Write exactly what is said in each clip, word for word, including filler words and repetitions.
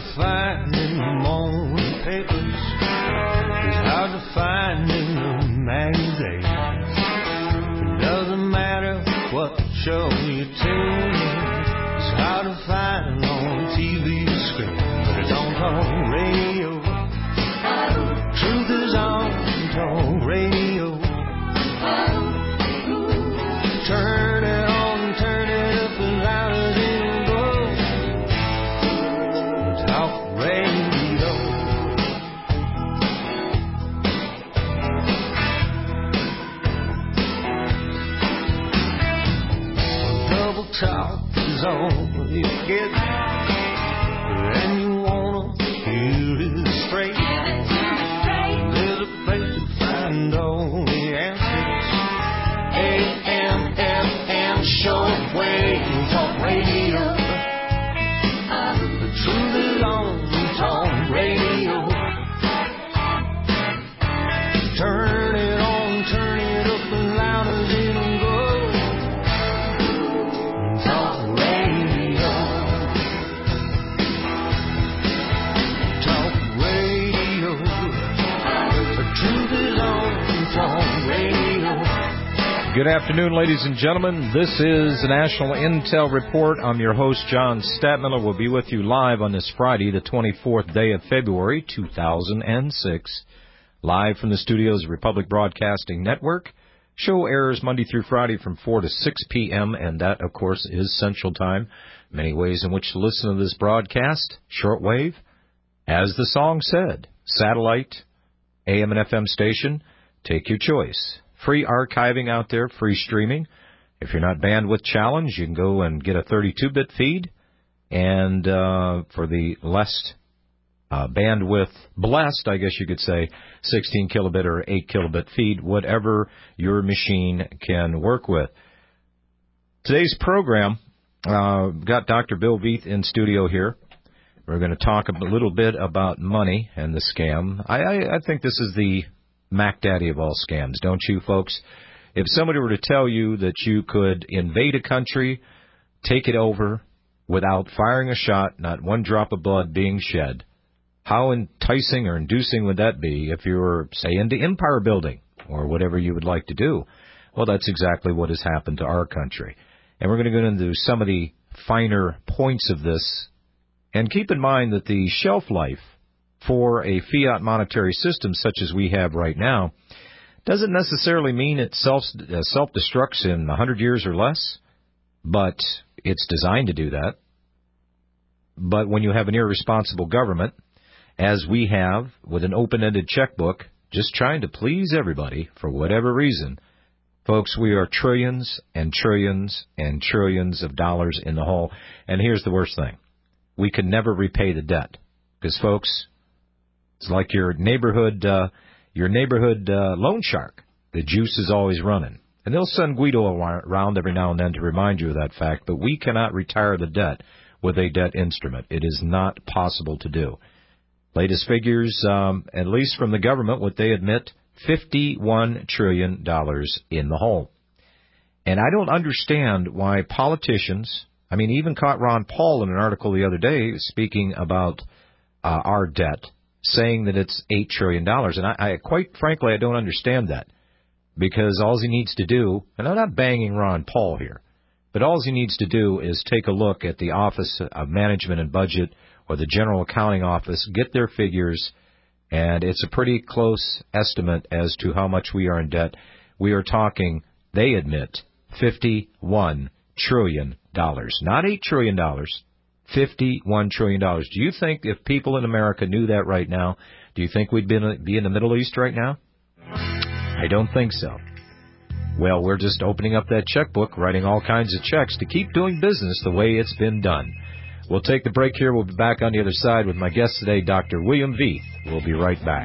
to find in the morning papers. It's hard to find in the magazines. It doesn't matter what show you tune in. It's hard to find on T V screen, but it's on talk radio. Truth is on talk radio. Turn it on, turn it up as loud as it goes. Talk radio. Double talk is all you get, and you wanna hear it straight. There's a place to find all the answers. A M F M shortwave talk radio. The truth is on talk radio. Turn it on, turn it up as loud as it goes. Talk radio. Talk radio. The truth is on talk radio. Good afternoon, ladies and gentlemen. This is the National Intel Report. I'm your host, John Statmiller. We'll be with you live on this Friday, the twenty-fourth day of February, two thousand six. Live from the studios of Republic Broadcasting Network. Show airs Monday through Friday from four to six p.m., and that, of course, is Central Time. Many ways in which to listen to this broadcast. Shortwave, as the song said, satellite, A M and F M station, take your choice. Free archiving out there, free streaming. If you're not bandwidth challenged, you can go and get a thirty-two bit feed. And uh, for the less uh, bandwidth blessed, I guess you could say, sixteen kilobit or eight kilobit feed, whatever your machine can work with. Today's program, uh, got Doctor Bill Veith in studio here. We're going to talk a little bit about money and the scam. I, I, I think this is the Mac Daddy of all scams, don't you, folks? If somebody were to tell you that you could invade a country, take it over, without firing a shot, not one drop of blood being shed, how enticing or inducing would that be if you were, say, into empire building or whatever you would like to do? Well, that's exactly what has happened to our country. And we're going to go into some of the finer points of this. And keep in mind that the shelf life for a fiat monetary system such as we have right now doesn't necessarily mean it self, uh, self-destructs in one hundred years or less, but it's designed to do that. But when you have an irresponsible government, as we have with an open-ended checkbook, just trying to please everybody for whatever reason, folks, we are trillions and trillions and trillions of dollars in the hole. And here's the worst thing. We can never repay the debt because, folks, it's like your neighborhood uh, your neighborhood uh, loan shark. The juice is always running. And they'll send Guido around every now and then to remind you of that fact, but we cannot retire the debt with a debt instrument. It is not possible to do. Latest figures, um, at least from the government, what they admit, fifty-one trillion dollars in the hole. And I don't understand why politicians, I mean, even caught Ron Paul in an article the other day speaking about uh, our debt, saying that it's eight trillion dollars. And I, I quite frankly, I don't understand that. Because all he needs to do, and I'm not banging Ron Paul here, but all he needs to do is take a look at the Office of Management and Budget or the General Accounting Office, get their figures, and it's a pretty close estimate as to how much we are in debt. We are talking, they admit, fifty-one trillion dollars. Not eight trillion dollars. fifty-one trillion dollars. Do you think if people in America knew that right now, do you think we'd be in, be in the Middle East right now? I don't think so. Well, we're just opening up that checkbook, writing all kinds of checks to keep doing business the way it's been done. We'll take the break here. We'll be back on the other side with my guest today, Doctor William Veith. We'll be right back.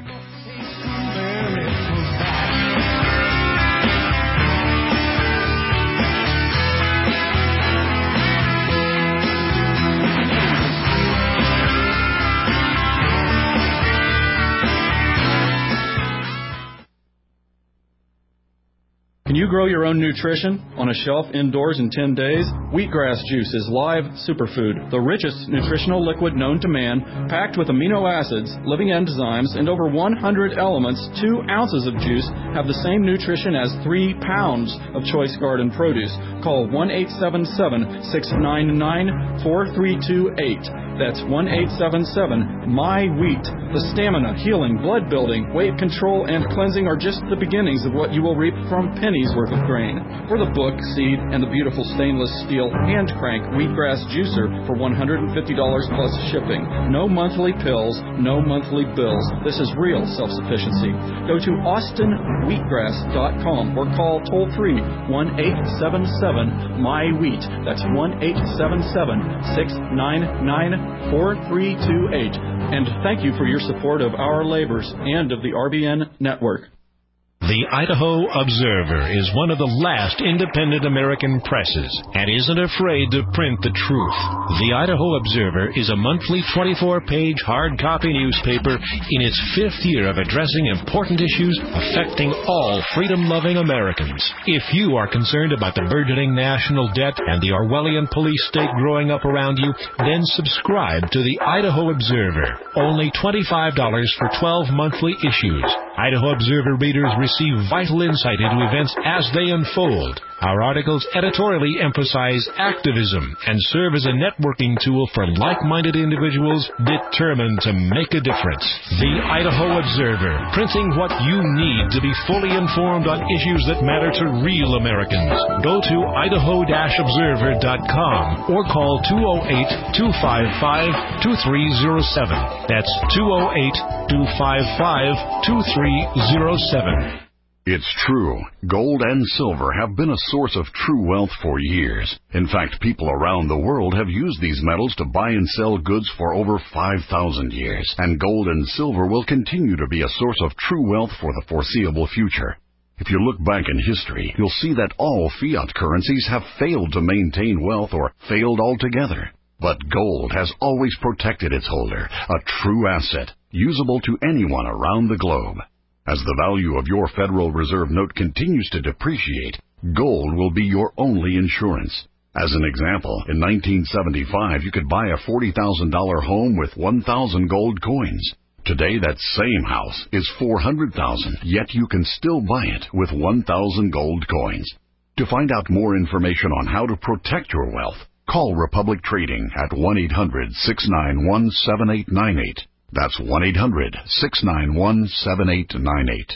Can you grow your own nutrition on a shelf indoors in ten days? Wheatgrass juice is live superfood, the richest nutritional liquid known to man, packed with amino acids, living enzymes, and over one hundred elements. Two ounces of juice have the same nutrition as three pounds of choice garden produce. Call one eight seven seven, six nine nine, four three two eight. That's one eight seven seven, M Y wheat. The stamina, healing, blood building, weight control, and cleansing are just the beginnings of what you will reap from pennies worth of grain. For the book, seed, and the beautiful stainless steel hand crank wheatgrass juicer for one hundred fifty dollars plus shipping. No monthly pills, no monthly bills. This is real self-sufficiency. Go to austin wheatgrass dot com or call toll free one eight seven seven, M Y wheat. That's one eight seven seven, six nine nine, four three two eight. And thank you for your support of our labors and of the R B N network. The Idaho Observer is one of the last independent American presses and isn't afraid to print the truth. The Idaho Observer is a monthly twenty-four page hard copy newspaper in its fifth year of addressing important issues affecting all freedom-loving Americans. If you are concerned about the burgeoning national debt and the Orwellian police state growing up around you, then subscribe to the Idaho Observer. Only twenty-five dollars for twelve monthly issues. Idaho Observer readers receive vital insight into events as they unfold. Our articles editorially emphasize activism and serve as a networking tool for like-minded individuals determined to make a difference. The Idaho Observer, printing what you need to be fully informed on issues that matter to real Americans. Go to idaho observer dot com or call two oh eight, two five five, two three oh seven. That's two oh eight, two five five, two three oh seven. It's true. Gold and silver have been a source of true wealth for years. In fact, people around the world have used these metals to buy and sell goods for over five thousand years. And gold and silver will continue to be a source of true wealth for the foreseeable future. If you look back in history, you'll see that all fiat currencies have failed to maintain wealth or failed altogether. But gold has always protected its holder, a true asset, usable to anyone around the globe. As the value of your Federal Reserve note continues to depreciate, gold will be your only insurance. As an example, in nineteen seventy-five, you could buy a forty thousand dollars home with one thousand gold coins. Today, that same house is four hundred thousand dollars, yet you can still buy it with one thousand gold coins. To find out more information on how to protect your wealth, call Republic Trading at one eight hundred, six nine one, seven eight nine eight. That's one eight hundred, six nine one, seven eight nine eight.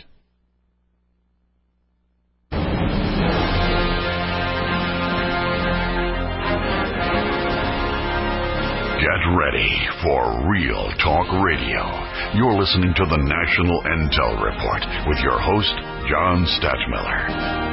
Get ready for Real Talk Radio. You're listening to the National Intel Report with your host, John Stachmiller.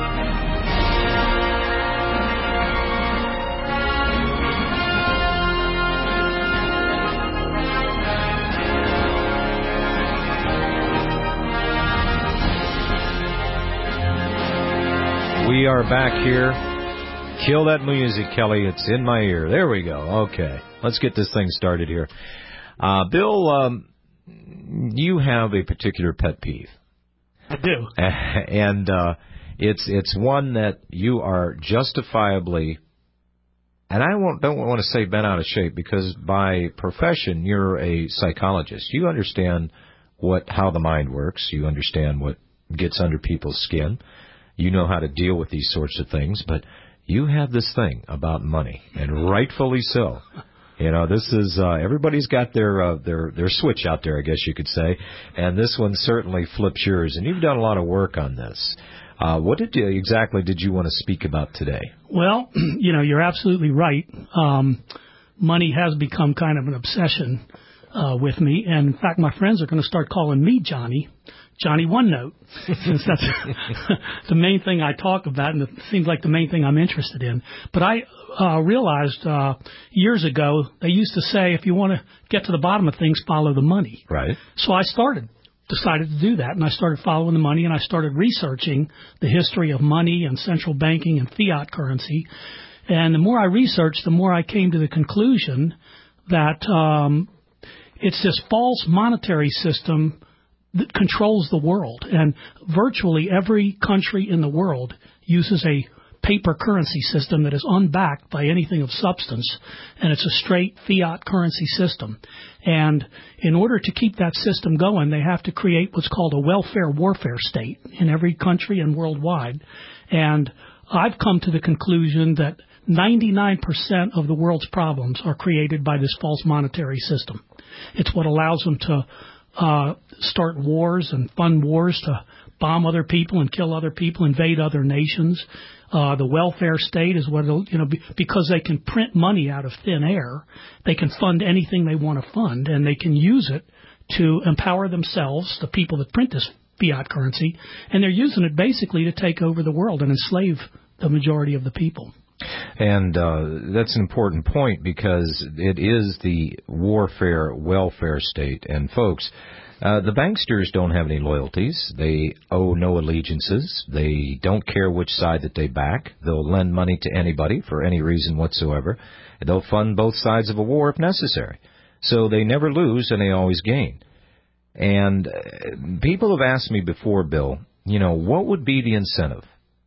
We are back here. Kill that music, Kelly. It's in my ear. There we go. Okay. Let's get this thing started here. Uh, Bill, um, you have a particular pet peeve. I do. And uh, it's it's one that you are justifiably, and I won't, don't want to say bent out of shape, because by profession you're a psychologist. You understand what how the mind works. You understand what gets under people's skin. You know how to deal with these sorts of things, but you have this thing about money, and rightfully so. You know, this is uh, everybody's got their uh, their their switch out there, I guess you could say, and this one certainly flips yours. And you've done a lot of work on this. Uh, what did you, exactly did you want to speak about today? Well, you know, you're absolutely right. Um, money has become kind of an obsession uh, with me, and in fact, my friends are going to start calling me Johnny. Johnny OneNote, since that's the main thing I talk about, and it seems like the main thing I'm interested in. But I uh, realized uh, years ago they used to say, if you want to get to the bottom of things, follow the money. Right. So I started, decided to do that, and I started following the money, and I started researching the history of money and central banking and fiat currency. And the more I researched, the more I came to the conclusion that um, it's this false monetary system that controls the world. And virtually every country in the world uses a paper currency system that is unbacked by anything of substance, and it's a straight fiat currency system. And in order to keep that system going, they have to create what's called a welfare warfare state in every country and worldwide. And I've come to the conclusion that ninety-nine percent of the world's problems are created by this false monetary system. It's what allows them to uh, start wars and fund wars to bomb other people and kill other people, invade other nations. Uh, the welfare state is what, it'll, you know, be, because they can print money out of thin air, they can fund anything they want to fund, and they can use it to empower themselves, the people that print this fiat currency, and they're using it basically to take over the world and enslave the majority of the people. And uh, that's an important point, because it is the warfare welfare state. And folks, Uh, the banksters don't have any loyalties. They owe no allegiances. They don't care which side that they back. They'll lend money to anybody for any reason whatsoever. They'll fund both sides of a war if necessary. So they never lose and they always gain. And uh, people have asked me before, Bill, you know, what would be the incentive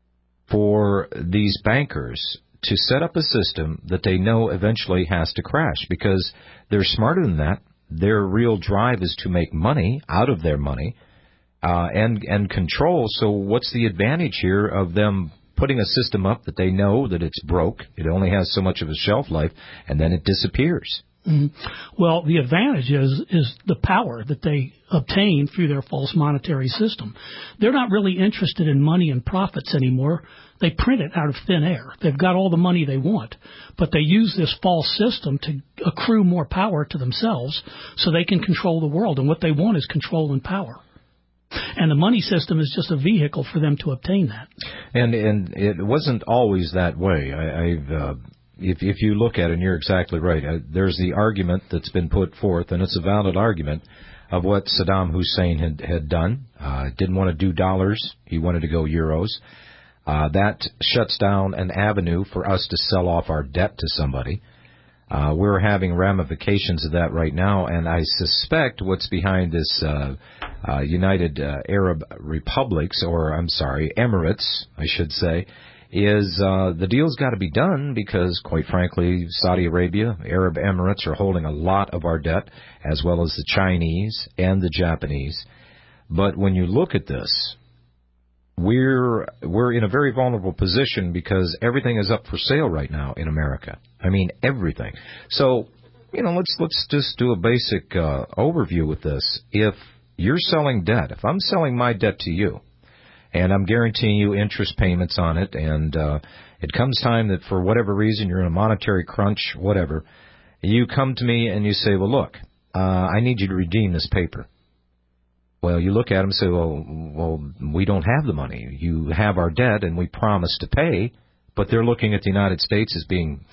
for these bankers to set up a system that they know eventually has to crash? Because they're smarter than that. Their real drive is to make money out of their money uh, and and control. So what's the advantage here of them putting a system up that they know that it's broke, it only has so much of a shelf life, and then it disappears? Mm-hmm. Well, the advantage is is the power that they obtain through their false monetary system. They're not really interested in money and profits anymore. They print it out of thin air. They've got all the money they want, but they use this false system to accrue more power to themselves so they can control the world. And what they want is control and power. And the money system is just a vehicle for them to obtain that. And and it wasn't always that way. I, I've uh, if if you look at it, and you're exactly right. Uh, there's the argument that's been put forth, and it's a valid argument, of what Saddam Hussein had had done. Uh, didn't want to do dollars. He wanted to go euros. Uh, that shuts down an avenue for us to sell off our debt to somebody. Uh, we're having ramifications of that right now, and I suspect what's behind this uh, uh, United uh, Arab Republics, or I'm sorry, Emirates, I should say, is uh, the deal's got to be done because, quite frankly, Saudi Arabia, Arab Emirates are holding a lot of our debt, as well as the Chinese and the Japanese. But when you look at this, We're we're in a very vulnerable position because everything is up for sale right now in America. I mean, everything. So, you know, let's let's just do a basic uh, overview with this. If you're selling debt, if I'm selling my debt to you, and I'm guaranteeing you interest payments on it, and uh, it comes time that for whatever reason you're in a monetary crunch, whatever, you come to me and you say, well, look, uh, I need you to redeem this paper. Well, you look at them and say, well, well, we don't have the money. You have our debt, and we promise to pay. But they're looking at the United States as being,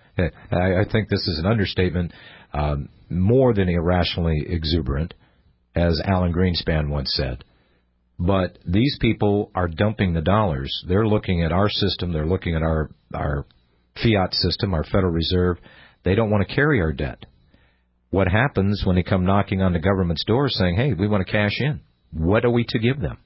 I think this is an understatement, um, more than irrationally exuberant, as Alan Greenspan once said. But these people are dumping the dollars. They're looking at our system. They're looking at our, our fiat system, our Federal Reserve. They don't want to carry our debt. What happens when they come knocking on the government's door saying, hey, we want to cash in? What are we to give them?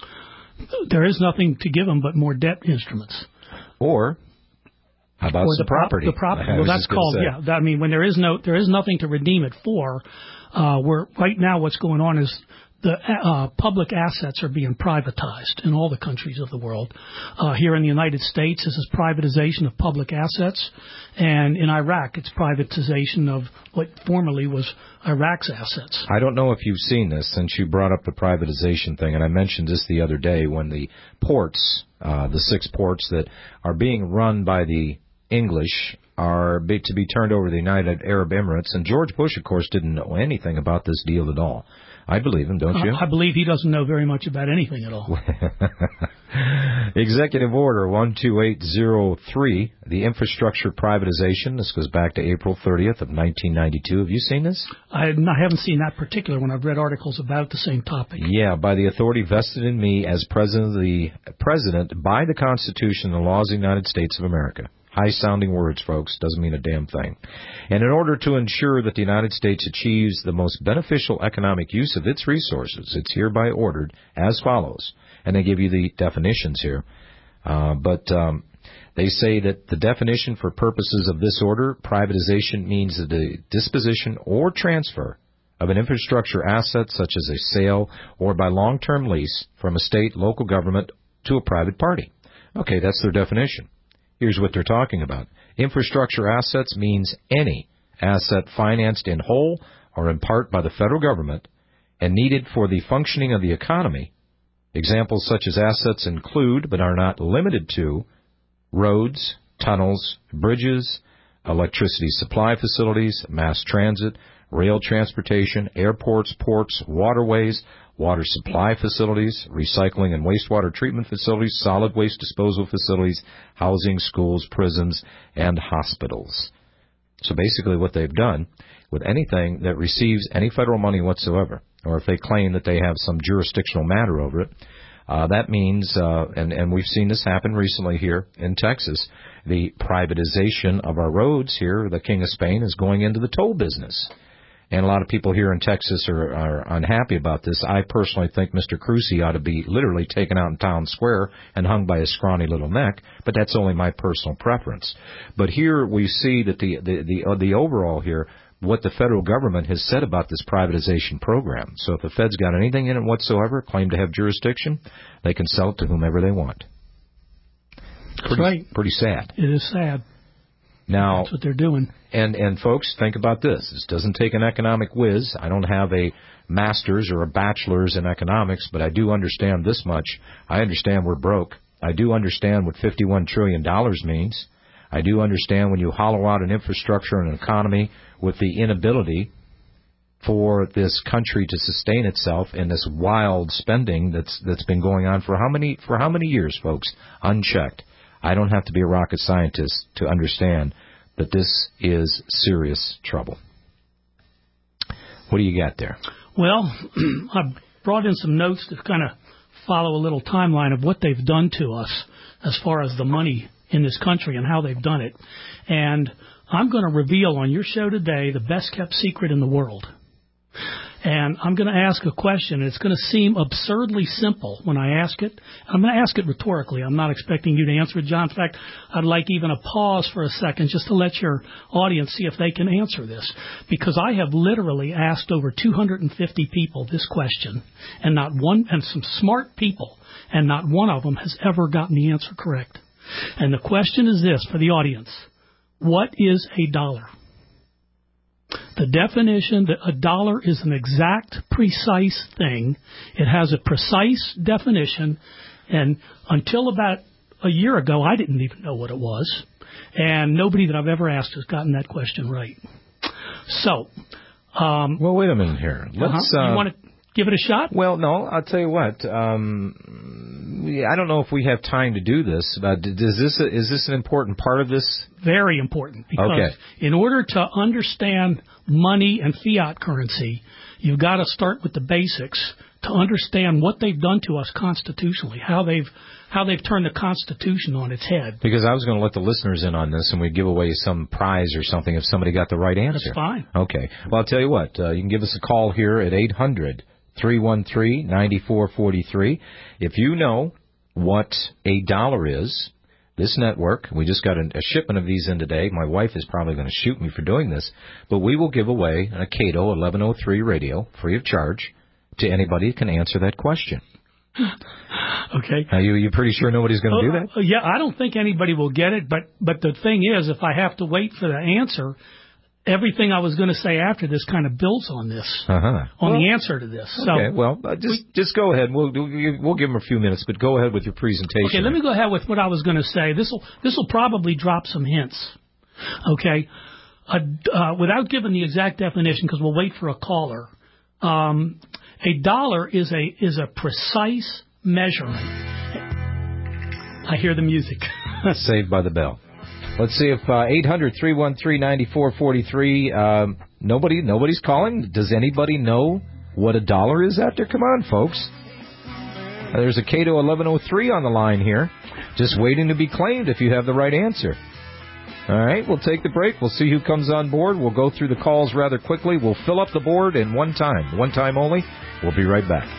There is nothing to give them but more debt instruments. Or how about or the property? The property. Well, that's called, yeah. That, I mean, when there is no, there is nothing to redeem it for. Uh, we're, right now what's going on is the uh, public assets are being privatized in all the countries of the world. Uh, here in the United States, this is privatization of public assets. And in Iraq, it's privatization of what formerly was Iraq's assets. I don't know if you've seen this since you brought up the privatization thing, and I mentioned this the other day when the ports, uh, the six ports that are being run by the English are be, to be turned over to the United Arab Emirates. And George Bush, of course, didn't know anything about this deal at all. I believe him, don't you? Uh, I believe he doesn't know very much about anything at all. Executive Order one two eight zero three, the infrastructure privatization. This goes back to April thirtieth of nineteen ninety-two. Have you seen this? I, I haven't seen that particular one. I've read articles about the same topic. Yeah, by the authority vested in me as president of the president by the Constitution and the laws of the United States of America. High-sounding words, folks. Doesn't mean a damn thing. And in order to ensure that the United States achieves the most beneficial economic use of its resources, it's hereby ordered as follows. And they give you the definitions here. Uh, but um, they say that the definition for purposes of this order, privatization means the disposition or transfer of an infrastructure asset such as a sale or by long-term lease from a state, local government to a private party. Okay, that's their definition. Here's what they're talking about. Infrastructure assets means any asset financed in whole or in part by the federal government and needed for the functioning of the economy. Examples such as assets include, but are not limited to, roads, tunnels, bridges, electricity supply facilities, mass transit, rail transportation, airports, ports, waterways, water supply facilities, recycling and wastewater treatment facilities, solid waste disposal facilities, housing, schools, prisons, and hospitals. So basically what they've done with anything that receives any federal money whatsoever, or if they claim that they have some jurisdictional matter over it, uh, that means, uh, and, and we've seen this happen recently here in Texas, the privatization of our roads here, the King of Spain, is going into the toll business. And a lot of people here in Texas are, are unhappy about this. I personally think Mister Crucy ought to be literally taken out in town square and hung by his scrawny little neck, but that's only my personal preference. But here we see that the the the, uh, the overall here, what the federal government has said about this privatization program. So if the Fed's got anything in it whatsoever, claim to have jurisdiction, they can sell it to whomever they want. That's pretty, right. Pretty sad. It is sad. Now, that's what they're doing. And, and folks, think about this. This doesn't take an economic whiz. I don't have a master's or a bachelor's in economics, but I do understand this much. I understand we're broke. I do understand what fifty-one trillion dollars means. I do understand when you hollow out an infrastructure and an economy with the inability for this country to sustain itself in this wild spending that's that's been going on for how many for how many years, folks, unchecked. I don't have to be a rocket scientist to understand that this is serious trouble. What do you got there? Well, I brought in some notes to kind of follow a little timeline of what they've done to us as far as the money in this country and how they've done it. And I'm going to reveal on your show today the best-kept secret in the world. And I'm going to ask a question. It's going to seem absurdly simple when I ask it. I'm going to ask it rhetorically. I'm not expecting you to answer it, John. In fact, I'd like even a pause for a second just to let your audience see if they can answer this. Because I have literally asked over two hundred fifty people this question, and not one, and some smart people, and not one of them has ever gotten the answer correct. And the question is this for the audience. What is a dollar? The definition that a dollar is an exact, precise thing. It has a precise definition, and until about a year ago, I didn't even know what it was, and nobody that I've ever asked has gotten that question right. So, um, well, wait a minute here. Let's. Uh-huh. Uh, you want to give it a shot? Well, no. I'll tell you what. Um, I don't know if we have time to do this, but is this a, is this an important part of this? Very important, because okay. in order to understand money and fiat currency, you've got to start with the basics to understand what they've done to us constitutionally, how they've how they've turned the Constitution on its head. Because I was going to let the listeners in on this, and we'd give away some prize or something if somebody got the right answer. That's fine. Okay. Well, I'll tell you what. Uh, you can give us a call here at eight hundred, three one three, nine four four three. If you know what a dollar is, this network, we just got a, a shipment of these in today. My wife is probably going to shoot me for doing this, but we will give away a Cato eleven oh three radio free of charge to anybody who can answer that question. Okay. Are you you pretty sure nobody's going to uh, do that? Uh, yeah, I don't think anybody will get it, but but the thing is, if I have to wait for the answer, everything I was going to say after this kind of builds on this, uh-huh. on well, the answer to this. So, okay, well, uh, just we, just go ahead. We'll we'll give them a few minutes, but go ahead with your presentation. Okay, let me go ahead with what I was going to say. This will this will probably drop some hints. Okay, a, uh, without giving the exact definition, because we'll wait for a caller. Um, a dollar is a is a precise measurement. I hear the music. Saved by the bell. Let's see if uh, eight hundred, three one three, nine four four three. Um, nobody, nobody's calling. Does anybody know what a dollar is out there? Come on, folks. Uh, there's a Cato eleven oh three on the line here, just waiting to be claimed if you have the right answer. All right, we'll take the break. We'll see who comes on board. We'll go through the calls rather quickly. We'll fill up the board in one time, one time only. We'll be right back.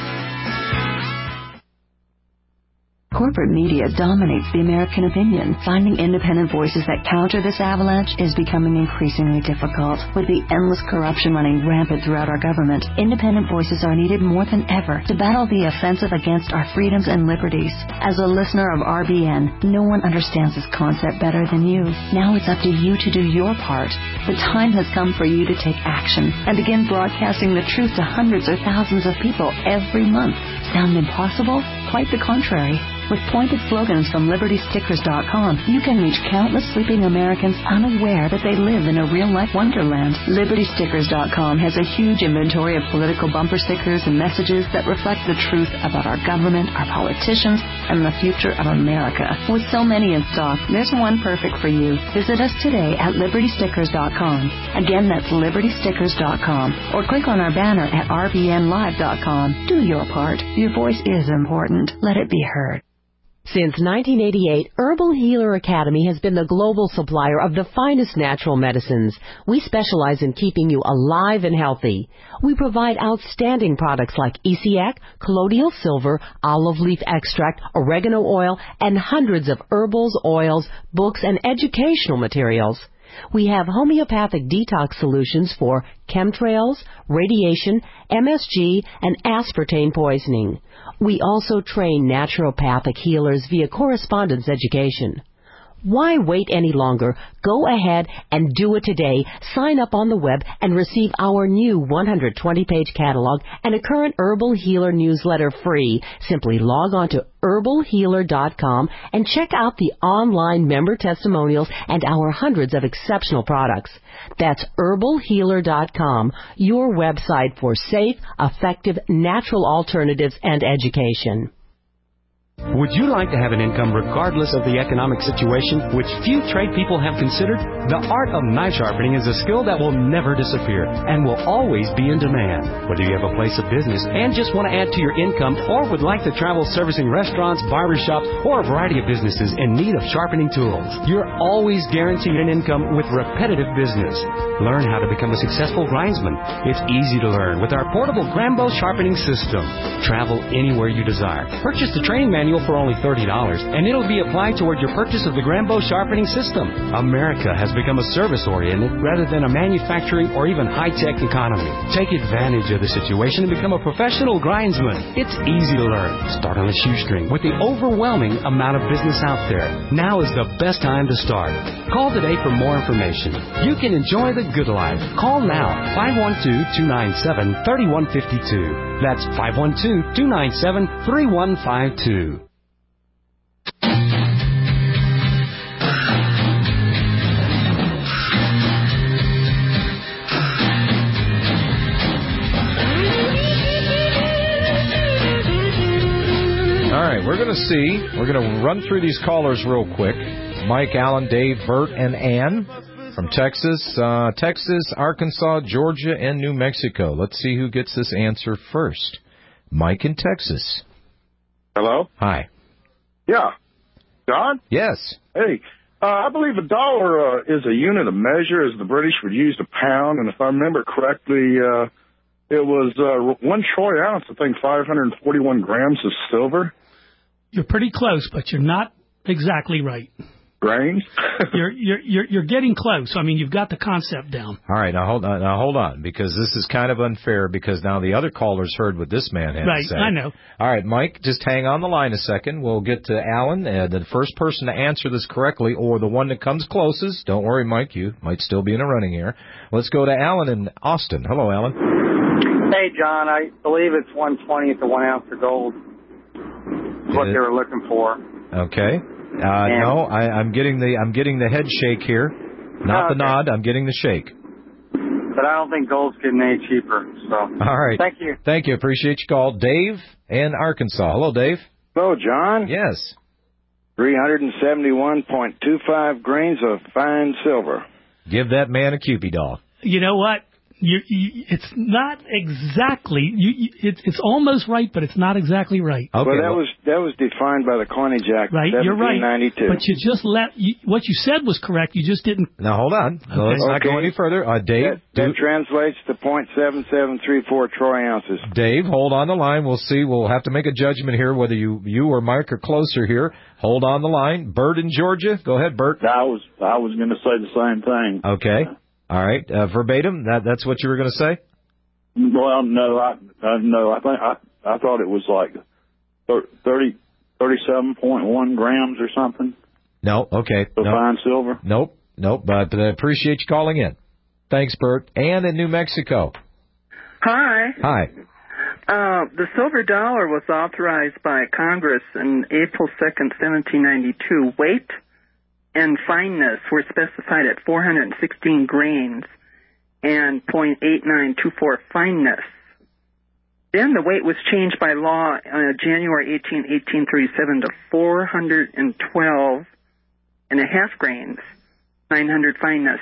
Corporate media dominates the American opinion. Finding independent voices that counter this avalanche is becoming increasingly difficult. With the endless corruption running rampant throughout our government, independent voices are needed more than ever to battle the offensive against our freedoms and liberties. As a listener of R B N, no one understands this concept better than you. Now it's up to you to do your part. The time has come for you to take action and begin broadcasting the truth to hundreds or thousands of people every month. Sound impossible? Quite the contrary. With pointed slogans from Liberty Stickers dot com, you can reach countless sleeping Americans unaware that they live in a real-life wonderland. Liberty Stickers dot com has a huge inventory of political bumper stickers and messages that reflect the truth about our government, our politicians, and the future of America. With so many in stock, there's one perfect for you. Visit us today at Liberty Stickers dot com. Again, that's Liberty Stickers dot com. Or click on our banner at R B N Live dot com. Do your part. Your voice is important. Let it be heard. Since nineteen eighty-eight, Herbal Healer Academy has been the global supplier of the finest natural medicines. We specialize in keeping you alive and healthy. We provide outstanding products like Essiac, colloidal silver, olive leaf extract, oregano oil, and hundreds of herbals, oils, books, and educational materials. We have homeopathic detox solutions for chemtrails, radiation, M S G, and aspartame poisoning. We also train naturopathic healers via correspondence education. Why wait any longer? Go ahead and do it today. Sign up on the web and receive our new one hundred twenty page catalog and a current Herbal Healer newsletter free. Simply log on to Herbal Healer dot com and check out the online member testimonials and our hundreds of exceptional products. That's Herbal Healer dot com, your website for safe, effective, natural alternatives and education. Would you like to have an income regardless of the economic situation, which few trade people have considered? The art of knife sharpening is a skill that will never disappear and will always be in demand. Whether you have a place of business and just want to add to your income or would like to travel servicing restaurants, barbershops, or a variety of businesses in need of sharpening tools, you're always guaranteed an income with repetitive business. Learn how to become a successful grindsman. It's easy to learn with our portable Grambo sharpening system. Travel anywhere you desire. Purchase the training manual for only thirty dollars, and it'll be applied toward your purchase of the Grambo sharpening system. America has become a service-oriented rather than a manufacturing or even high-tech economy. Take advantage of the situation and become a professional grindsman. It's easy to learn. Start on a shoestring with the overwhelming amount of business out there. Now is the best time to start. Call today for more information. You can enjoy the good life. Call now, five one two, two nine seven, three one five two. That's five one two, two nine seven, three one five two. All right, we're going to see. We're going to run through these callers real quick. Mike, Alan, Dave, Bert, and Ann from Texas, uh, Texas, Arkansas, Georgia, and New Mexico. Let's see who gets this answer first. Mike in Texas. Hello? Hi. Yeah. John? Yes. Hey, uh, I believe a dollar uh, is a unit of measure as the British would use a pound, and if I remember correctly, uh, it was uh, one troy ounce, I think five hundred forty-one grams of silver. You're pretty close, but you're not exactly right. Grains? you're, you're you're you're getting close. I mean, you've got the concept down. All right, now hold on, now hold on, because this is kind of unfair, because now the other callers heard what this man had right, to say. I know. All right, Mike, just hang on the line a second. We'll get to Alan, uh, the first person to answer this correctly, or the one that comes closest. Don't worry, Mike, you might still be in a running here. Let's go to Alan in Austin. Hello, Alan. Hey, John, I believe it's one twentieth of one ounce of gold. Is what they were looking for. Okay. Uh, no, I, I'm getting the I'm getting the head shake here, not oh, okay. the nod. I'm getting the shake. But I don't think gold's getting any cheaper. So. All right. Thank you. Thank you. Appreciate your call, Dave in Arkansas. Hello, Dave. Hello, John. Yes. three hundred seventy-one point two five grains of fine silver. Give that man a Cupid doll. You know what? You, you, it's not exactly. You, you, it, it's almost right, but it's not exactly right. Okay, well, that well, was that was defined by the Coinage Act, right? You're right. seventeen ninety-two. But you just let you, what you said was correct. You just didn't. Now hold on. Okay. Let's okay. not go any further. Uh, Dave, that, that translates to point seven seven three four troy ounces. Dave, hold on the line. We'll see. We'll have to make a judgment here whether you you or Mike are closer here. Hold on the line. Bert in Georgia. Go ahead, Bert. I was I was going to say the same thing. Okay. All right. Uh, verbatim. That that's what you were going to say. Well, no, I, I no, I think I I thought it was like thirty thirty-seven point one grams or something. No, okay. For nope. fine silver. Nope, nope. But I appreciate you calling in. Thanks, Bert. Ann in New Mexico. Hi. Hi. Uh, the silver dollar was authorized by Congress on April second, seventeen ninety-two. Weight and fineness were specified at four hundred sixteen grains and point eight nine two four fineness. Then the weight was changed by law on January eighteenth, eighteen thirty-seven to four hundred twelve and a half grains, nine hundred fineness.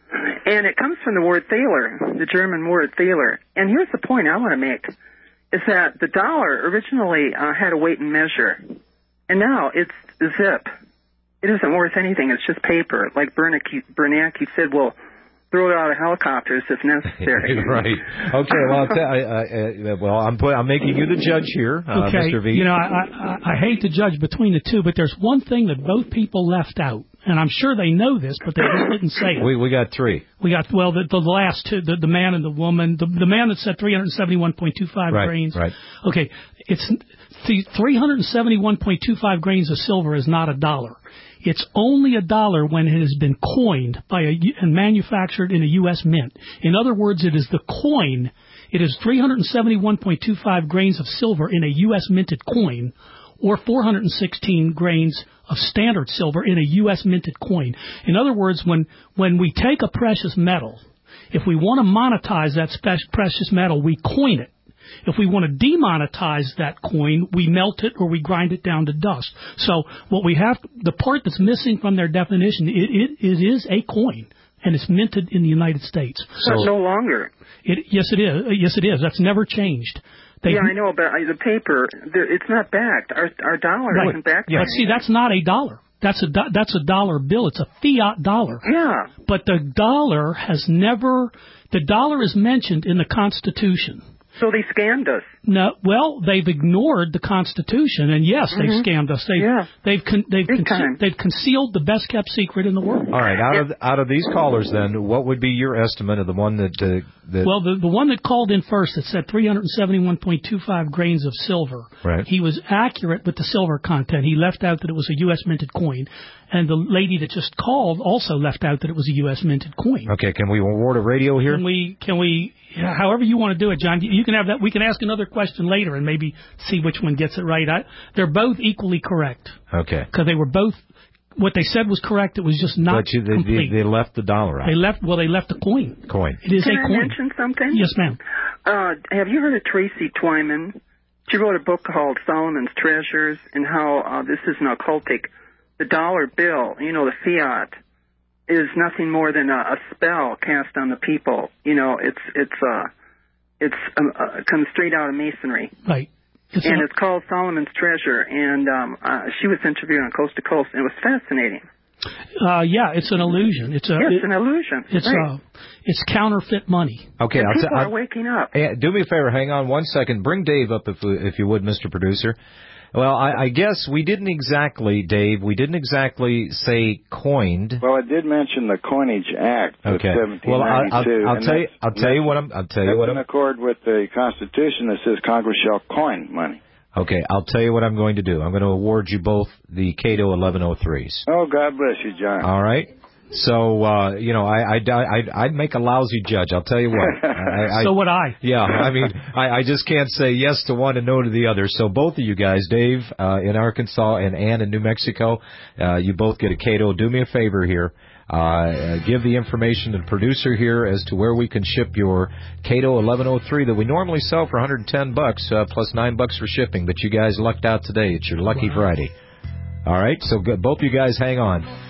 And it comes from the word thaler, the German word thaler. And here's the point I want to make, is that the dollar originally uh, had a weight and measure, and now it's zip. It isn't worth anything. It's just paper. Like Bernanke, Bernanke said, well, throw it out of helicopters if necessary. Right. Okay. Well, I'll t- I, I, well, I'm put, I'm making you the judge here, uh, okay. Mister V. You know, I, I I hate to judge between the two, but there's one thing that both people left out, and I'm sure they know this, but they just didn't say it. We we got three. We got well the, the last two, the, the man and the woman, the the man that said three hundred seventy-one point two five right, grains. Right. Okay. It's the three hundred seventy-one point two five grains of silver is not a dollar. It's only a dollar when it has been coined by a, and manufactured in a U S mint. In other words, it is the coin. It is three hundred seventy-one point two five grains of silver in a U S minted coin, or four hundred sixteen grains of standard silver in a U S minted coin. In other words, when when we take a precious metal, if we want to monetize that spe- precious metal, we coin it. If we want to demonetize that coin, we melt it or we grind it down to dust. So what we have, the part that's missing from their definition, it, it, it is a coin, and it's minted in the United States. So but no longer. It, yes, it is. Yes, it is. That's never changed. They, yeah, I know, but the paper, it's not backed. Our our dollar right. isn't backed. Yeah, but see, that's not a dollar. That's a do- that's a dollar bill. It's a fiat dollar. Yeah. But the dollar has never. The dollar is mentioned in the Constitution. So they scammed us. No, well, they've ignored the Constitution, and yes, they've mm-hmm. scammed us. They've yeah. they've con- they've conce- they've concealed the best kept secret in the world. All right, out of out of these callers, then, what would be your estimate of the one that? Uh, that well, the the one that called in first that said three hundred seventy-one point two five grains of silver. Right. He was accurate with the silver content. He left out that it was a U S minted coin. And the lady that just called also left out that it was a U S minted coin. Okay, can we award a radio here? Can we, can we, however you want to do it, John, you can have that. We can ask another question later and maybe see which one gets it right. I, they're both equally correct. Okay. Because they were both, what they said was correct. It was just not but you, they, complete. They, they left the dollar out. They left, well, they left the coin. Coin. It is can a I coin. mention something? Yes, ma'am. Uh, have you heard of Tracy Twyman? She wrote a book called Solomon's Treasures, and how uh, this is an occultic. The dollar bill, you know, the fiat, is nothing more than a, a spell cast on the people. You know, it's it's uh, it's um, uh, comes straight out of Masonry. Right. It's and a, it's called Solomon's Treasure. And um, uh, she was interviewed on Coast to Coast, and it was fascinating. Uh, yeah, it's an illusion. It's a yes, it, an illusion. It's right. uh, it's counterfeit money. Okay, and I'll people t- are I'll, waking up. Hey, do me a favor. Hang on one second. Bring Dave up if if you would, Mister Producer. Well, I, I guess we didn't exactly, Dave, we didn't exactly say coined. Well, I did mention the Coinage Act of okay. seventeen ninety-two. Well, I'll, I'll, I'll tell you, I'll tell you what I'm, I'll tell you what I'm. in accord with the Constitution that says Congress shall coin money. Okay, I'll tell you what I'm going to do. I'm going to award you both the Cato eleven oh threes. Oh, God bless you, John. All right. So, uh, you know, I, I, I, I'd make a lousy judge. I'll tell you what. I, I, so would I. Yeah, I mean, I, I just can't say yes to one and no to the other. So both of you guys, Dave uh, in Arkansas and Ann in New Mexico, uh, you both get a Cato. Do me a favor here. Uh, give the information to the producer here as to where we can ship your Cato eleven oh three that we normally sell for one hundred ten bucks, uh, plus nine bucks for shipping. But you guys lucked out today. It's your lucky wow. Friday. All right, so good. Both you guys hang on.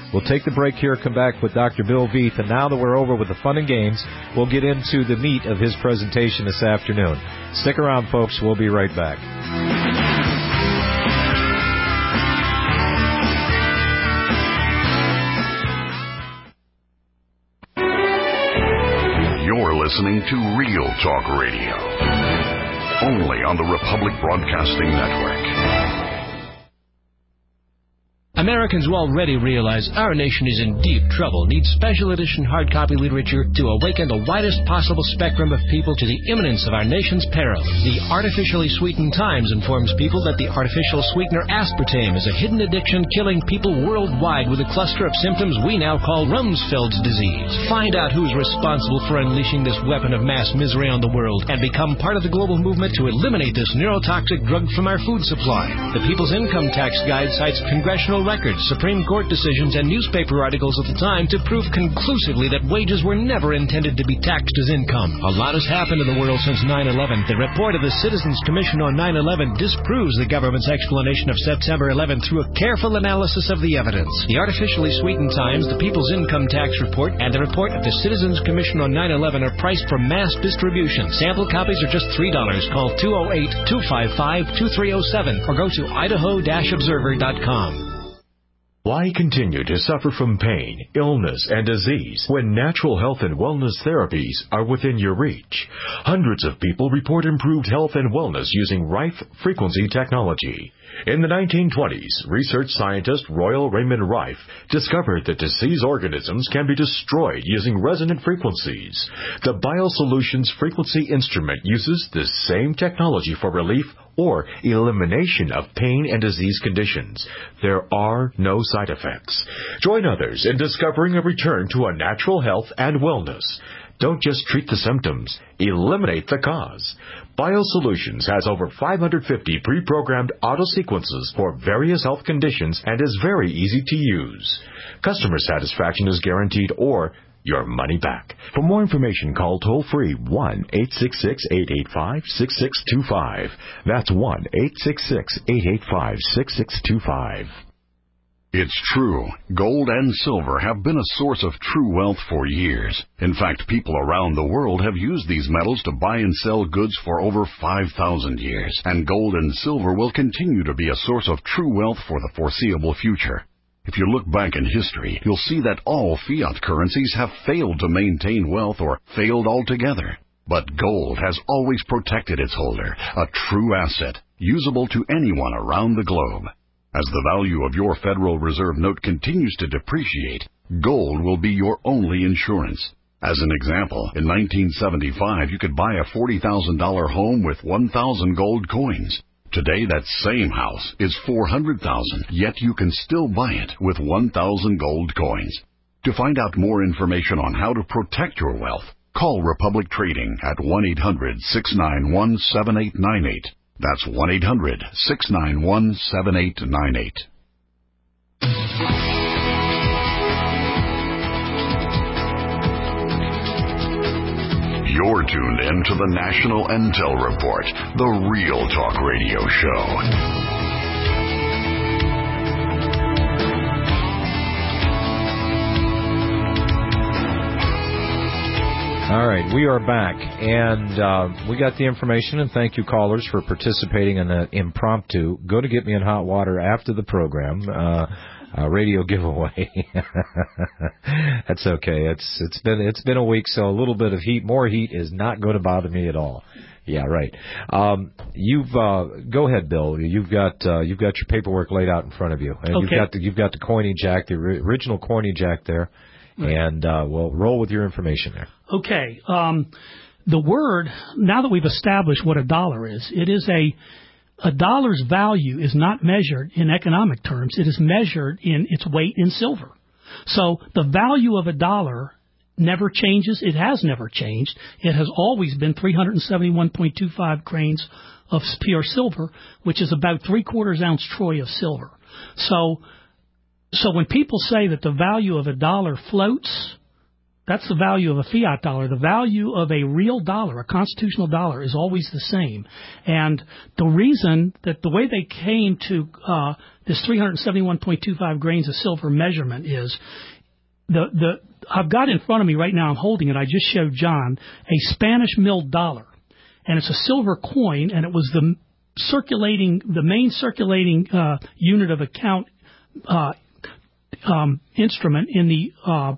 We'll take the break here, come back with Doctor Bill Veith, and now that we're over with the fun and games, we'll get into the meat of his presentation this afternoon. Stick around, folks. We'll be right back. You're listening to Real Talk Radio, only on the Republic Broadcasting Network. Americans will already realize our nation is in deep trouble, needs special edition hard copy literature to awaken the widest possible spectrum of people to the imminence of our nation's peril. The Artificially Sweetened Times informs people that the artificial sweetener aspartame is a hidden addiction killing people worldwide with a cluster of symptoms we now call Rumsfeld's disease. Find out who's responsible for unleashing this weapon of mass misery on the world and become part of the global movement to eliminate this neurotoxic drug from our food supply. The People's Income Tax Guide cites congressional records, Supreme Court decisions, and newspaper articles of the time to prove conclusively that wages were never intended to be taxed as income. A lot has happened in the world since nine eleven. The report of the Citizens Commission on nine eleven disproves the government's explanation of September eleventh through a careful analysis of the evidence. The Artificially Sweetened Times, the People's Income Tax Report, and the report of the Citizens Commission on nine eleven are priced for mass distribution. Sample copies are just three dollars. Call two oh eight, two five five, two three oh seven or go to idaho dash observer dot com. Why continue to suffer from pain, illness, and disease when natural health and wellness therapies are within your reach? Hundreds of people report improved health and wellness using Rife frequency technology. In the nineteen twenties, research scientist Royal Raymond Rife discovered that diseased organisms can be destroyed using resonant frequencies. The BioSolutions frequency instrument uses the same technology for relief or elimination of pain and disease conditions. There are no side effects. Join others in discovering a return to a natural health and wellness. Don't just treat the symptoms, eliminate the cause. BioSolutions has over five hundred fifty pre-programmed auto-sequences for various health conditions and is very easy to use. Customer satisfaction is guaranteed or your money back. For more information, call toll-free one eight six six, eight eight five, six six two five. That's one eight six six, eight eight five, six six two five. It's true. Gold and silver have been a source of true wealth for years. In fact, people around the world have used these metals to buy and sell goods for over five thousand years. And gold and silver will continue to be a source of true wealth for the foreseeable future. If you look back in history, you'll see that all fiat currencies have failed to maintain wealth or failed altogether. But gold has always protected its holder, a true asset, usable to anyone around the globe. As the value of your Federal Reserve note continues to depreciate, gold will be your only insurance. As an example, in nineteen seventy-five, you could buy a forty thousand dollars home with one thousand gold coins. Today, that same house is four hundred thousand dollars, yet you can still buy it with one thousand gold coins. To find out more information on how to protect your wealth, call Republic Trading at one eight hundred, six nine one, seven eight nine eight. That's one eight hundred, six nine one, seven eight nine eight. You're tuned in to the National Intel Report, the Real Talk Radio Show. All right, we are back, and uh, we got the information, and thank you, callers, for participating in that impromptu Go to Get Me in Hot Water after the program uh, uh, radio giveaway. That's okay. It's it's been it's been a week, so a little bit of heat, more heat, is not going to bother me at all. Yeah, right. Um, you've uh, go ahead, Bill. You've got uh, you've got your paperwork laid out in front of you, and okay. you've got the, you've got the coiny jack, the original coiny jack there. And uh, we'll roll with your information there. Okay. Um, the word, now that we've established what a dollar is, it is a, a dollar's value is not measured in economic terms. It is measured in its weight in silver. So the value of a dollar never changes. It has never changed. It has always been three hundred seventy-one point two five grains of pure silver, which is about three-quarters ounce troy of silver. So... So when people say that the value of a dollar floats, That's the value of a fiat dollar. The value of a real dollar, a constitutional dollar, is always the same. And the reason that the way they came to uh, this three hundred seventy-one point two five grains of silver measurement is the the I've got in front of me right now, I'm holding it, I just showed John, a Spanish milled dollar. And it's a silver coin, and it was the circulating, the main circulating uh, unit of account uh, um, instrument in the uh,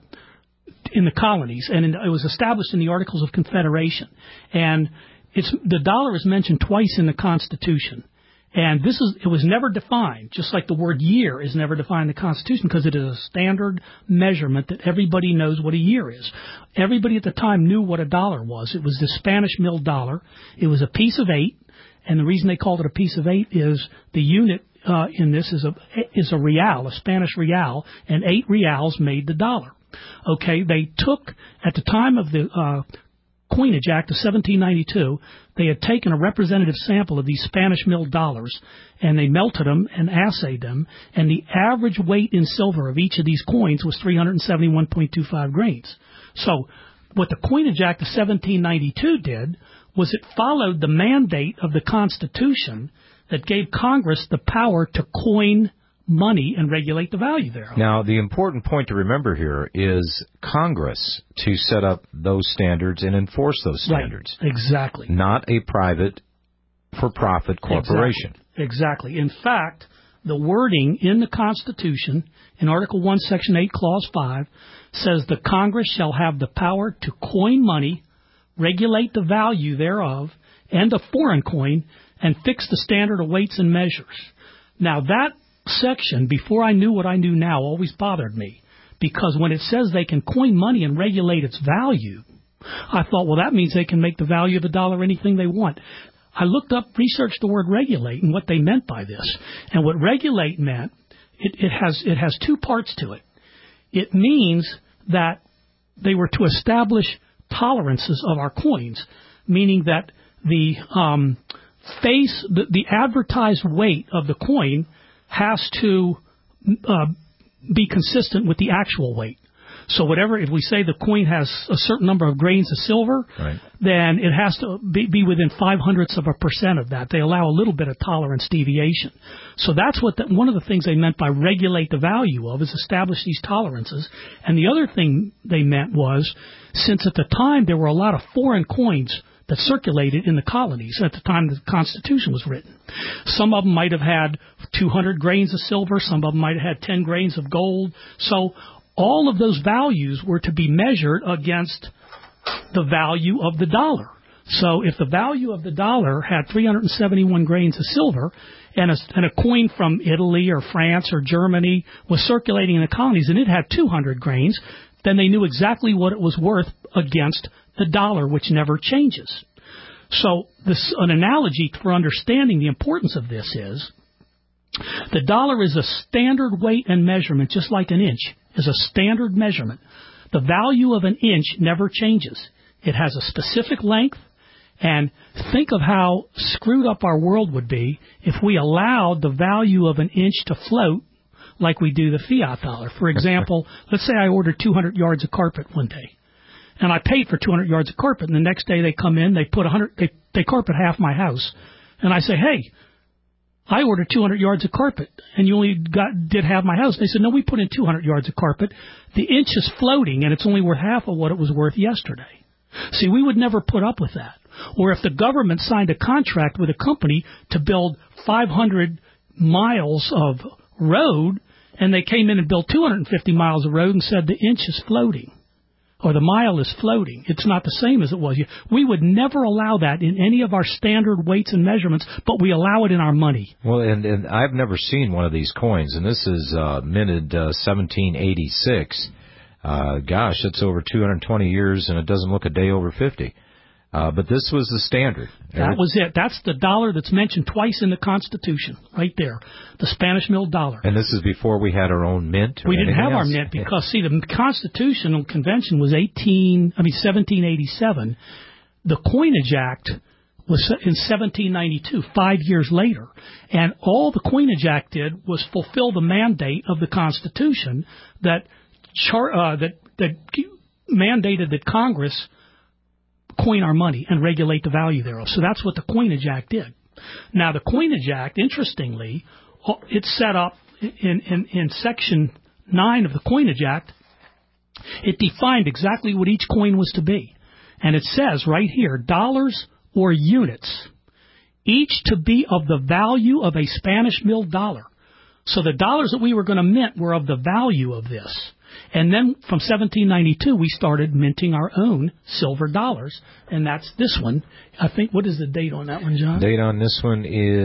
in the colonies, and in, it was established in the Articles of Confederation. And it's the dollar is mentioned twice in the Constitution. And this is, it was never defined, just like the word year is never defined in the Constitution, because it is a standard measurement that everybody knows what a year is. Everybody at the time knew what a dollar was. It was the Spanish milled dollar. It was a piece of eight, and the reason they called it a piece of eight is the unit uh, in this is a is a real, a Spanish real, and eight reals made the dollar. Okay, they took, at the time of the uh, Coinage Act of seventeen ninety-two, they had taken a representative sample of these Spanish milled dollars, and they melted them and assayed them, and the average weight in silver of each of these coins was three hundred seventy-one point two five grains. So what the Coinage Act of seventeen ninety-two did was it followed the mandate of the Constitution that gave Congress the power to coin money and regulate the value thereof. Now, the important point to remember here is Congress to set up those standards and enforce those standards. Right. Exactly. Not a private for-profit corporation. Exactly. Exactly. In fact, the wording in the Constitution, in Article one, Section eight, Clause five, says the Congress shall have the power to coin money, regulate the value thereof, and a foreign coin, and fix the standard of weights and measures. Now, that section, before I knew what I knew now, always bothered me, because when it says they can coin money and regulate its value, I thought, well, that means they can make the value of the dollar anything they want. I looked up, researched the word regulate and what they meant by this. And what regulate meant, it, it has it has two parts to it. It means that they were to establish tolerances of our coins, meaning that the um, face, the, the advertised weight of the coin has to uh, be consistent with the actual weight. So whatever, if we say the coin has a certain number of grains of silver, right, then it has to be, be within five hundredths of a percent of that. They allow a little bit of tolerance deviation. So that's what the, one of the things they meant by regulate the value of, is establish these tolerances. And the other thing they meant was, since at the time there were a lot of foreign coins that circulated in the colonies at the time the Constitution was written. Some of them might have had two hundred grains of silver. Some of them might have had ten grains of gold. So all of those values were to be measured against the value of the dollar. So if the value of the dollar had three hundred seventy-one grains of silver, and a, and a coin from Italy or France or Germany was circulating in the colonies and it had two hundred grains, then they knew exactly what it was worth against the dollar, which never changes. So this, an analogy for understanding the importance of this is, the dollar is a standard weight and measurement, just like an inch is a standard measurement. The value of an inch never changes. It has a specific length, and think of how screwed up our world would be if we allowed the value of an inch to float like we do the fiat dollar. For example, let's say I ordered two hundred yards of carpet one day, and I paid for two hundred yards of carpet, and the next day they come in, they put one hundred, they, they carpet half my house, and I say, hey, I ordered two hundred yards of carpet, and you only got did half my house. They said, no, we put in two hundred yards of carpet. The inch is floating, and it's only worth half of what it was worth yesterday. See, we would never put up with that. Or if the government signed a contract with a company to build five hundred miles of road, and they came in and built two hundred fifty miles of road and said the inch is floating, or the mile is floating, it's not the same as it was. We would never allow that in any of our standard weights and measurements, but we allow it in our money. Well, and, and I've never seen one of these coins, and this is uh, minted uh, seventeen eighty-six. Uh, gosh, that's over two hundred twenty years, and it doesn't look a day over fifty. Uh, but this was the standard. That was it. That's the dollar that's mentioned twice in the Constitution, right there, the Spanish milled dollar. And this is before we had our own mint? Or we didn't have else? our mint because, see, the Constitutional Convention was eighteen, I mean seventeen eighty-seven. The Coinage Act was in seventeen ninety-two, five years later. And all the Coinage Act did was fulfill the mandate of the Constitution that char, uh, that that mandated that Congress coin our money and regulate the value thereof. So that's what the Coinage Act did. Now, the Coinage Act, interestingly, it's set up in, in, in Section nine of the Coinage Act. It defined exactly what each coin was to be. And it says right here, dollars or units, each to be of the value of a Spanish milled dollar. So the dollars that we were going to mint were of the value of this. And then from seventeen ninety-two, we started minting our own silver dollars, and that's this one. I think, what is the date on that one, John? Date on this one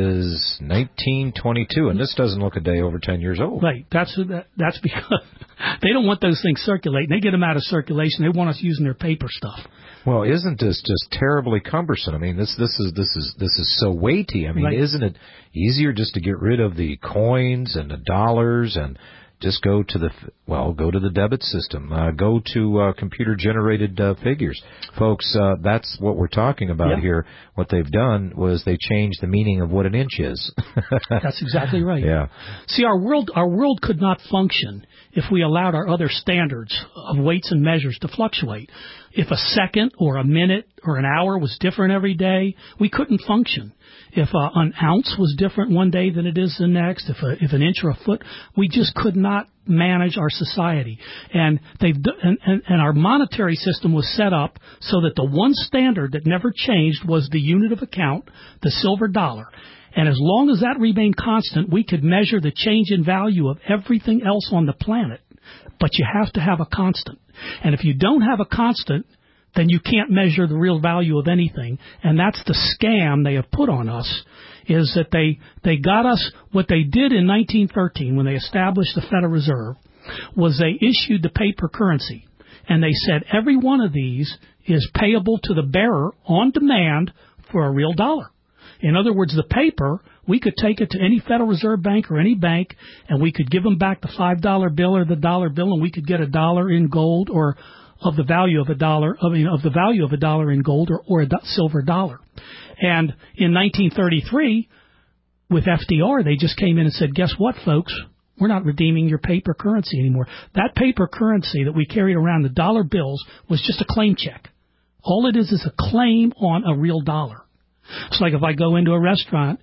is nineteen twenty-two, and this doesn't look a day over ten years old. Right. That's that, that's because they don't want those things circulating. They get them out of circulation. They want us using their paper stuff. Well, isn't this just terribly cumbersome? I mean, this this is this is this is so weighty. I mean, Right. isn't it easier just to get rid of the coins and the dollars and just go to the, well, go to the debit system, uh, go to uh, computer-generated uh, figures. Folks, uh, that's what we're talking about Yeah. here. What they've done was they changed the meaning of what an inch is. That's exactly right. Yeah. See, our world, our world could not function if we allowed our other standards of weights and measures to fluctuate. If a second or a minute or an hour was different every day, we couldn't function. If uh, an ounce was different one day than it is the next, if a, if an inch or a foot, we just could not manage our society. And they've d- and, and, and our monetary system was set up so that the one standard that never changed was the unit of account, the silver dollar. And as long as that remained constant, we could measure the change in value of everything else on the planet. But you have to have a constant. And if you don't have a constant, then you can't measure the real value of anything. And that's the scam they have put on us, is that they, they got us, what they did in nineteen thirteen when they established the Federal Reserve was they issued the paper currency. And they said every one of these is payable to the bearer on demand for a real dollar. In other words, the paper, we could take it to any Federal Reserve Bank or any bank, and we could give them back the five dollar bill or the dollar bill, and we could get a dollar in gold or of the value of a dollar, I mean, of the value of a dollar in gold or, or a do- silver dollar. And in nineteen thirty-three, with F D R, they just came in and said, guess what, folks? We're not redeeming your paper currency anymore. That paper currency that we carried around, the dollar bills, was just a claim check. All it is is a claim on a real dollar. It's like if I go into a restaurant,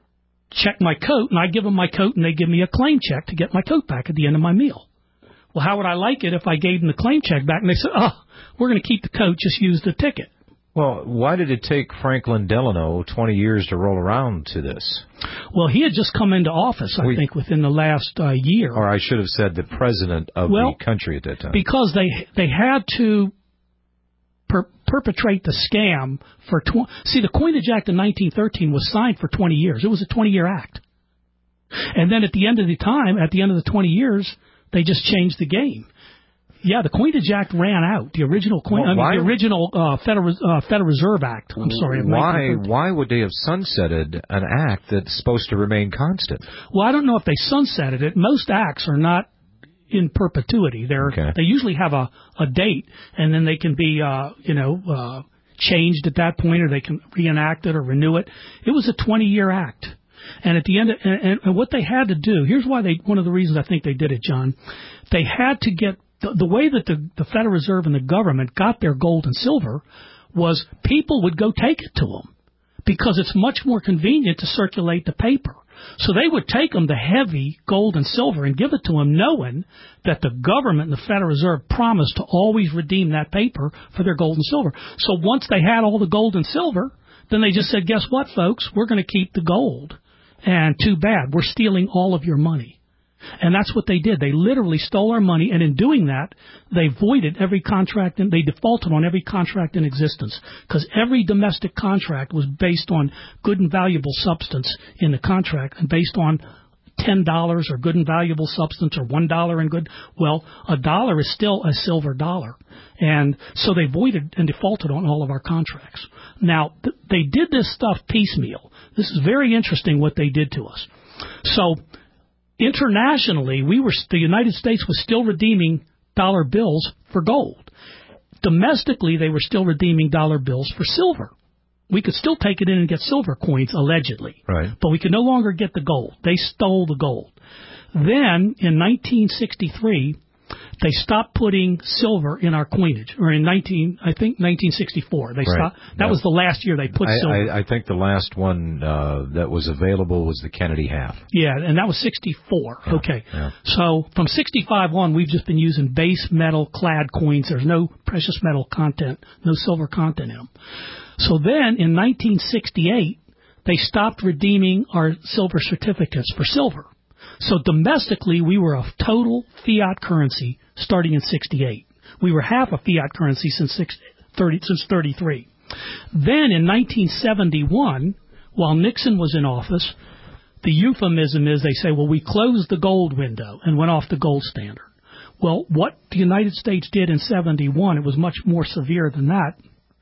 check my coat, and I give them my coat, and they give me a claim check to get my coat back at the end of my meal. Well, how would I like it if I gave them the claim check back, and they said, oh, we're going to keep the coat, just use the ticket. Well, why did it take Franklin Delano twenty years to roll around to this? Well, he had just come into office, I We, think, within the last uh, year. Or I should have said the president of well, the country at that time. Because they they had to per- perpetrate the scam for tw- see, the Coinage Act in nineteen thirteen was signed for twenty years. It was a twenty-year act. And then at the end of the time, at the end of the twenty years, they just changed the game. Yeah, the Coinage Act ran out. The original coin, well, I mean, the original uh, Federal uh, Federal Reserve Act. I'm sorry. Why? Why would they have sunsetted an act that's supposed to remain constant? Well, I don't know if they sunsetted it. Most acts are not in perpetuity. They're okay. They usually have a, a date, and then they can be uh, you know uh, changed at that point, or they can reenact it or renew it. It was a twenty-year act. And at the end, of, and, and what they had to do, here's why they, one of the reasons I think they did it, John, they had to get, the, the way that the, the Federal Reserve and the government got their gold and silver was people would go take it to them because it's much more convenient to circulate the paper. So they would take them the heavy gold and silver and give it to them knowing that the government and the Federal Reserve promised to always redeem that paper for their gold and silver. So once they had all the gold and silver, then they just said, guess what, folks? We're going to keep the gold. And too bad, we're stealing all of your money. And that's what they did. They literally stole our money, and in doing that, they voided every contract, and they defaulted on every contract in existence, because every domestic contract was based on good and valuable substance in the contract, and based on ten dollars or good and valuable substance, or one dollar and good. Well, a dollar is still a silver dollar. And so they voided and defaulted on all of our contracts. Now, th- they did this stuff piecemeal. This is very interesting what they did to us. So internationally, we were the United States was still redeeming dollar bills for gold. Domestically, they were still redeeming dollar bills for silver. We could still take it in and get silver coins, allegedly. Right. But we could no longer get the gold. They stole the gold. Then, in nineteen sixty-three, they stopped putting silver in our coinage, or in nineteen, I think nineteen sixty-four. They right. stopped. That yep. was the last year they put I, silver. I, I think the last one uh, that was available was the Kennedy half. Yeah, and that was sixty-four. Yeah. Okay. Yeah. So from sixty-five on, we've just been using base metal clad coins. There's no precious metal content, no silver content in them. So then in nineteen sixty-eight, they stopped redeeming our silver certificates for silver. So domestically, we were a total fiat currency starting in sixty-eight. We were half a fiat currency since thirty, since thirty-three. Then in nineteen seventy-one, while Nixon was in office, the euphemism is they say, well, we closed the gold window and went off the gold standard. Well, what the United States did in seventy-one, it was much more severe than that.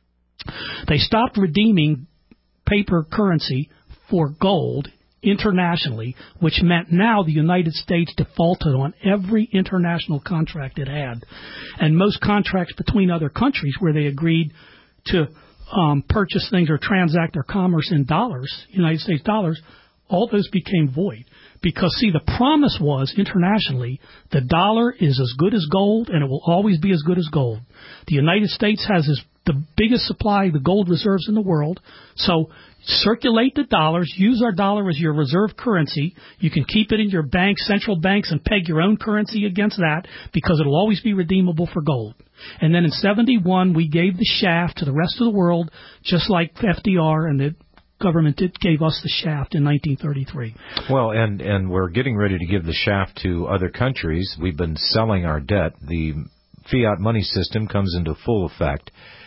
They stopped redeeming paper currency for gold internationally, which meant now the United States defaulted on every international contract it had. And most contracts between other countries where they agreed to um, purchase things or transact their commerce in dollars, United States dollars, all those became void. Because, see, the promise was internationally the dollar is as good as gold and it will always be as good as gold. The United States has this, the biggest supply of the gold reserves in the world, so circulate the dollars, use our dollar as your reserve currency. You can keep it in your banks, central banks, and peg your own currency against that because it will always be redeemable for gold. And then in seventy-one, we gave the shaft to the rest of the world, just like F D R and the government did, gave us the shaft in nineteen thirty-three. Well, and, and we're getting ready to give the shaft to other countries. We've been selling our debt. The fiat money system comes into full effect.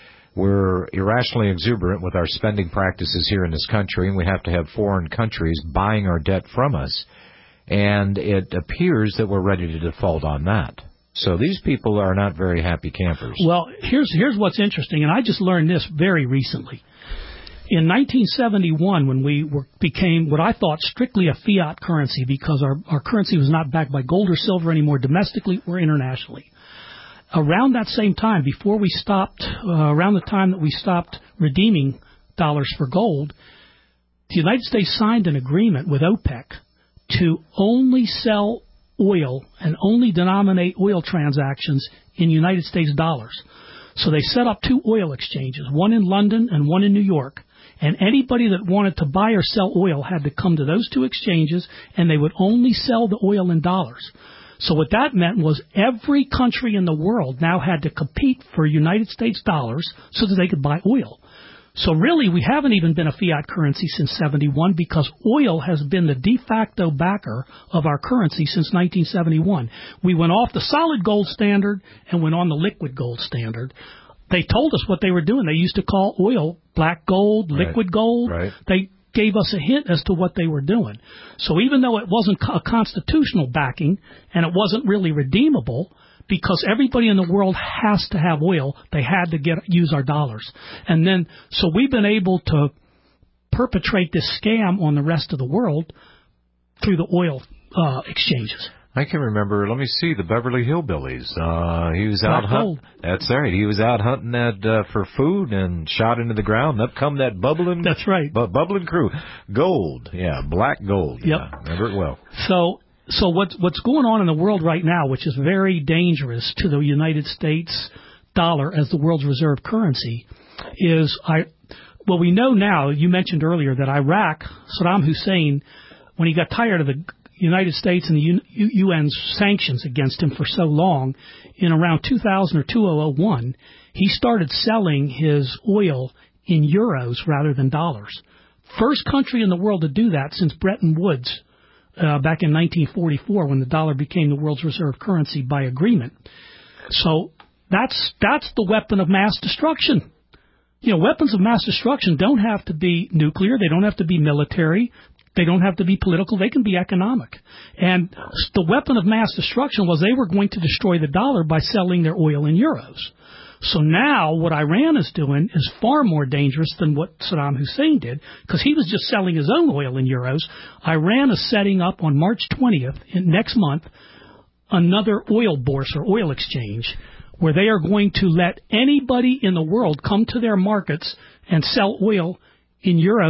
We're irrationally exuberant with our spending practices here in this country, and we have to have foreign countries buying our debt from us. And it appears that we're ready to default on that. So these people are not very happy campers. Well, here's here's what's interesting, and I just learned this very recently. In nineteen seventy-one, when we were, became what I thought strictly a fiat currency because our, our currency was not backed by gold or silver anymore domestically or internationally, around that same time, before we stopped, uh, around the time that we stopped redeeming dollars for gold, the United States signed an agreement with OPEC to only sell oil and only denominate oil transactions in United States dollars. So they set up two oil exchanges, one in London and one in New York. And anybody that wanted to buy or sell oil had to come to those two exchanges, and they would only sell the oil in dollars. So what that meant was every country in the world now had to compete for United States dollars so that they could buy oil. So really, we haven't even been a fiat currency since seventy-one because oil has been the de facto backer of our currency since nineteen seventy-one. We went off the solid gold standard and went on the liquid gold standard. They told us what they were doing. They used to call oil black gold, liquid right. gold. Right. They gave us a hint as to what they were doing. So even though it wasn't a constitutional backing and it wasn't really redeemable, because everybody in the world has to have oil, they had to get use our dollars. And then, so we've been able to perpetrate this scam on the rest of the world through the oil uh, exchanges. I can remember, let me see, the Beverly Hillbillies. Uh, he was out hunting. That's right. He was out hunting that uh, for food and shot into the ground. Up come that bubbling. That's right. Bu- bubbling crew. Gold. Yeah, black gold. Yep. Yeah, remember it well. So, so what's what's going on in the world right now, which is very dangerous to the United States dollar as the world's reserve currency, is I. Well, we know now. You mentioned earlier that Iraq, Saddam Hussein, when he got tired of the United States and the U N's sanctions against him for so long, in around two thousand or two thousand one, he started selling his oil in euros rather than dollars. First country in the world to do that since Bretton Woods uh, back in nineteen forty-four, when the dollar became the world's reserve currency by agreement. So that's that's the weapon of mass destruction. You know, weapons of mass destruction don't have to be nuclear. They don't have to be military. They don't have to be political. They can be economic. And the weapon of mass destruction was they were going to destroy the dollar by selling their oil in euros. So now what Iran is doing is far more dangerous than what Saddam Hussein did, because he was just selling his own oil in euros. Iran is setting up on March twentieth, in next month, another oil bourse or oil exchange where they are going to let anybody in the world come to their markets and sell oil in euros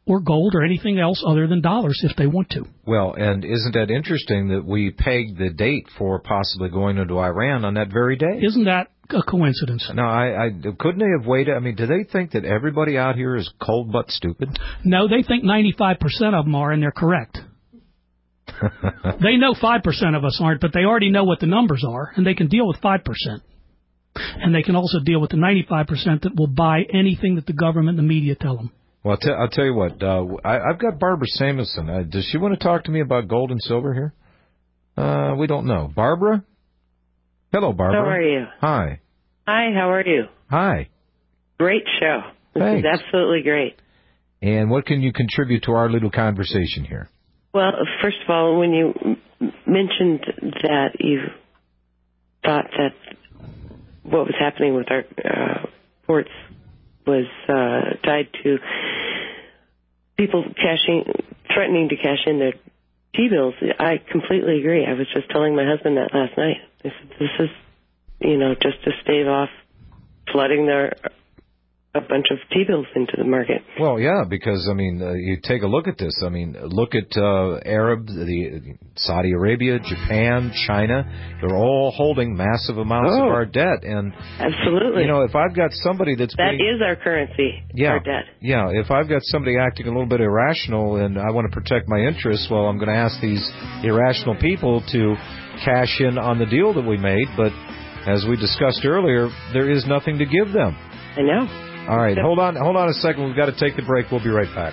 or gold or anything else other than dollars if they want to. Well, and isn't that interesting that we pegged the date for possibly going into Iran on that very day? Isn't that a coincidence? No, I, I couldn't they have waited? I mean, do they think that everybody out here is cold but stupid? No, they think ninety-five percent of them are, and they're correct. They know five percent of us aren't, but they already know what the numbers are, and they can deal with five percent. And they can also deal with the ninety-five percent that will buy anything that the government and the media tell them. Well, I'll, t- I'll tell you what. Uh, I, I've got Barbara Samuelson. Uh, does she want to talk to me about gold and silver here? Uh, we don't know. Barbara? Hello, Barbara. How are you? Hi. Hi, how are you? Hi. Great show. This Thanks. is absolutely great. And what can you contribute to our little conversation here? Well, first of all, when you m- mentioned that you thought that what was happening with our uh, ports was uh, tied to people cashing, threatening to cash in their T-bills, I completely agree. I was just telling my husband that last night. I said, this is, you know, just to stave off flooding their a bunch of T-bills into the market. Well, yeah, because, I mean, uh, you take a look at this. I mean, look at uh, Arab, the Saudi Arabia, Japan, China. They're all holding massive amounts oh, of our debt. And absolutely. You know, if I've got somebody that's That being, is our currency, yeah, our debt. Yeah, if I've got somebody acting a little bit irrational and I want to protect my interests, well, I'm going to ask these irrational people to cash in on the deal that we made. But as we discussed earlier, there is nothing to give them. I know. All right, hold on, hold on a second. We've got to take the break. We'll be right back.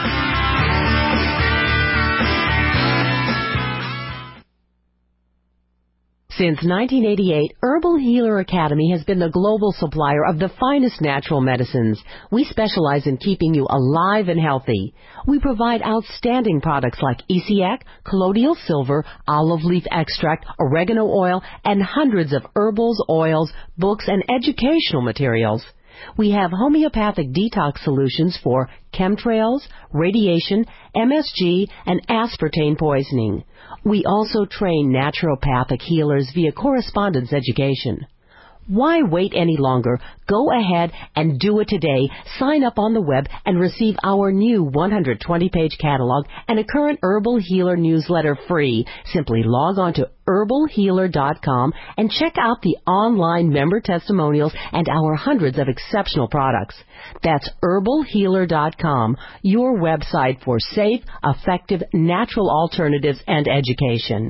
Since nineteen eighty-eight, Herbal Healer Academy has been the global supplier of the finest natural medicines. We specialize in keeping you alive and healthy. We provide outstanding products like Essiac, colloidal silver, olive leaf extract, oregano oil, and hundreds of herbals, oils, books, and educational materials. We have homeopathic detox solutions for chemtrails, radiation, M S G, and aspartame poisoning. We also train naturopathic healers via correspondence education. Why wait any longer? Go ahead and do it today. Sign up on the web and receive our new one hundred twenty page catalog and a current Herbal Healer newsletter free. Simply log on to herbal healer dot com and check out the online member testimonials and our hundreds of exceptional products. That's herbal healer dot com, your website for safe, effective, natural alternatives and education.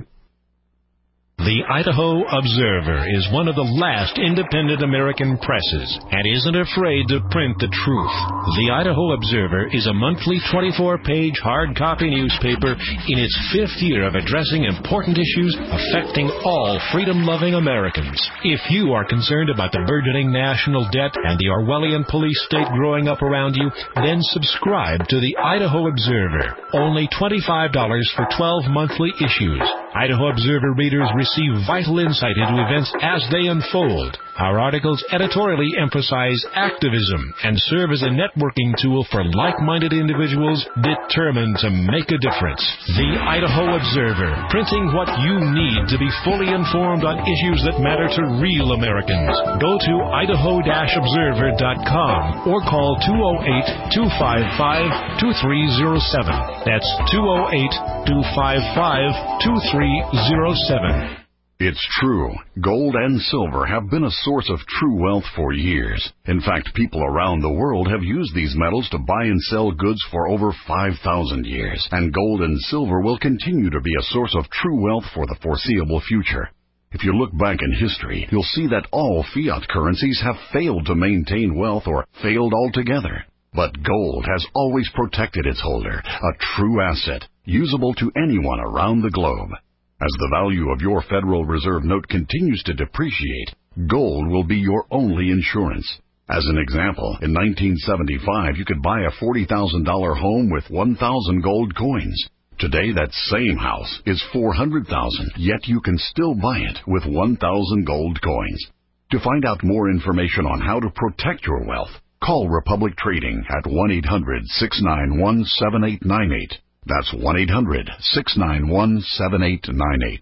The Idaho Observer is one of the last independent American presses and isn't afraid to print the truth. The Idaho Observer is a monthly twenty-four page hard copy newspaper in its fifth year of addressing important issues affecting all freedom-loving Americans. If you are concerned about the burgeoning national debt and the Orwellian police state growing up around you, then subscribe to the Idaho Observer. Only twenty-five dollars for twelve monthly issues. Idaho Observer readers receive vital insight into events as they unfold. Our articles editorially emphasize activism and serve as a networking tool for like-minded individuals determined to make a difference. The Idaho Observer, printing what you need to be fully informed on issues that matter to real Americans. Go to idaho observer dot com or call two oh eight, two five five, two three oh seven. That's two oh eight, two five five, two three oh seven. It's true. Gold and silver have been a source of true wealth for years. In fact, people around the world have used these metals to buy and sell goods for over five thousand years. And gold and silver will continue to be a source of true wealth for the foreseeable future. If you look back in history, you'll see that all fiat currencies have failed to maintain wealth or failed altogether. But gold has always protected its holder, a true asset, usable to anyone around the globe. As the value of your Federal Reserve note continues to depreciate, gold will be your only insurance. As an example, in nineteen seventy-five, you could buy a forty thousand dollars home with one thousand gold coins. Today, that same house is four hundred thousand dollars, yet you can still buy it with one thousand gold coins. To find out more information on how to protect your wealth, call Republic Trading at one eight hundred, six nine one, seven eight nine eight. That's one eight hundred, six nine one, seven eight nine eight.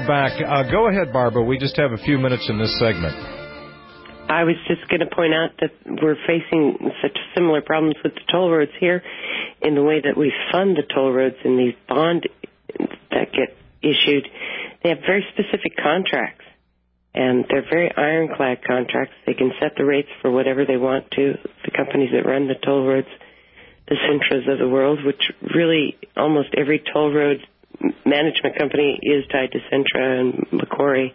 back. Uh, go ahead, Barbara. We just have a few minutes in this segment. I was just going to point out that we're facing such similar problems with the toll roads here in the way that we fund the toll roads in these bonds that get issued. They have very specific contracts, and they're very ironclad contracts. They can set the rates for whatever they want to, the companies that run the toll roads, the Centras of the world, which really almost every toll road management company is tied to Centra and Macquarie.